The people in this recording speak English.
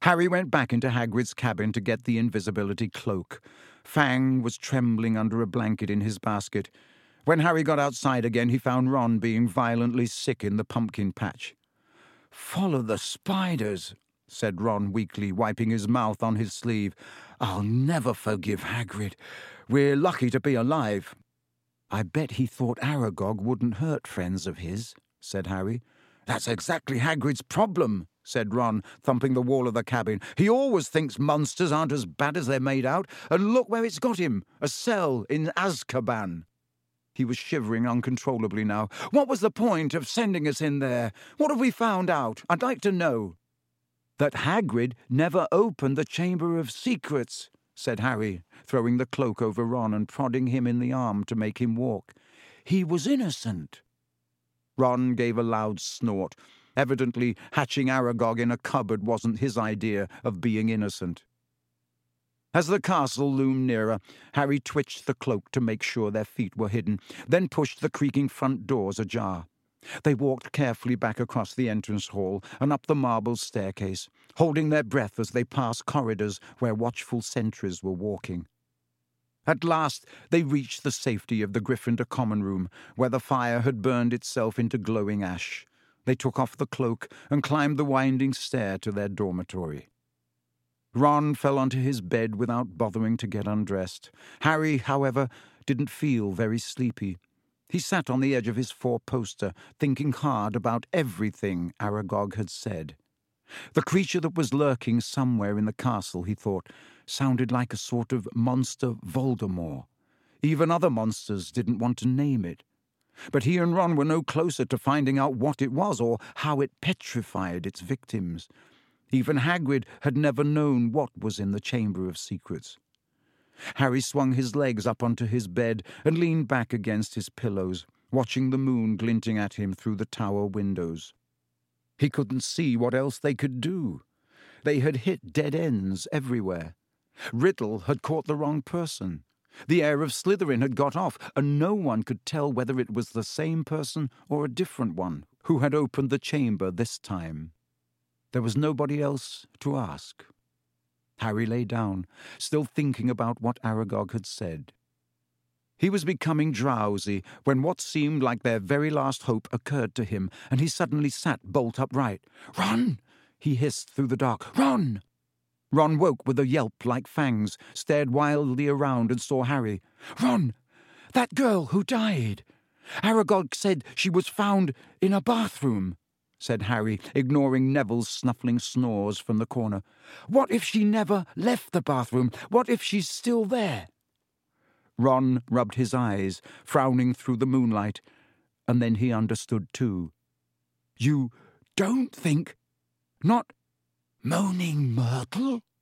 Harry went back into Hagrid's cabin to get the invisibility cloak. Fang was trembling under a blanket in his basket. When Harry got outside again, he found Ron being violently sick in the pumpkin patch. "Follow the spiders," said Ron weakly, wiping his mouth on his sleeve. "I'll never forgive Hagrid. We're lucky to be alive." "I bet he thought Aragog wouldn't hurt friends of his," said Harry. "That's exactly Hagrid's problem," said Ron, thumping the wall of the cabin. "He always thinks monsters aren't as bad as they're made out, and look where it's got him, a cell in Azkaban." He was shivering uncontrollably now. "What was the point of sending us in there? What have we found out? I'd like to know." "That Hagrid never opened the Chamber of Secrets," said Harry, throwing the cloak over Ron and prodding him in the arm to make him walk. "He was innocent." Ron gave a loud snort. Evidently, hatching Aragog in a cupboard wasn't his idea of being innocent. As the castle loomed nearer, Harry twitched the cloak to make sure their feet were hidden, then pushed the creaking front doors ajar. They walked carefully back across the entrance hall and up the marble staircase, holding their breath as they passed corridors where watchful sentries were walking. At last they reached the safety of the Gryffindor common room, where the fire had burned itself into glowing ash. They took off the cloak and climbed the winding stair to their dormitory. Ron fell onto his bed without bothering to get undressed. Harry, however, didn't feel very sleepy. He sat on the edge of his four-poster, thinking hard about everything Aragog had said. The creature that was lurking somewhere in the castle, he thought, sounded like a sort of monster Voldemort. Even other monsters didn't want to name it. But he and Ron were no closer to finding out what it was or how it petrified its victims. Even Hagrid had never known what was in the Chamber of Secrets. Harry swung his legs up onto his bed and leaned back against his pillows, watching the moon glinting at him through the tower windows. He couldn't see what else they could do. They had hit dead ends everywhere. Riddle had caught the wrong person. The heir of Slytherin had got off, and no one could tell whether it was the same person or a different one who had opened the chamber this time. There was nobody else to ask. Harry lay down, still thinking about what Aragog had said. He was becoming drowsy when what seemed like their very last hope occurred to him, and he suddenly sat bolt upright. "Run!" he hissed through the dark. "Run!" Ron woke with a yelp like fangs, stared wildly around and saw Harry. "Ron! That girl who died! Aragog said she was found in a bathroom," said Harry, ignoring Neville's snuffling snores from the corner. "What if she never left the bathroom? What if she's still there?" Ron rubbed his eyes, frowning through the moonlight, and then he understood too. "You don't think... not Moaning Myrtle?"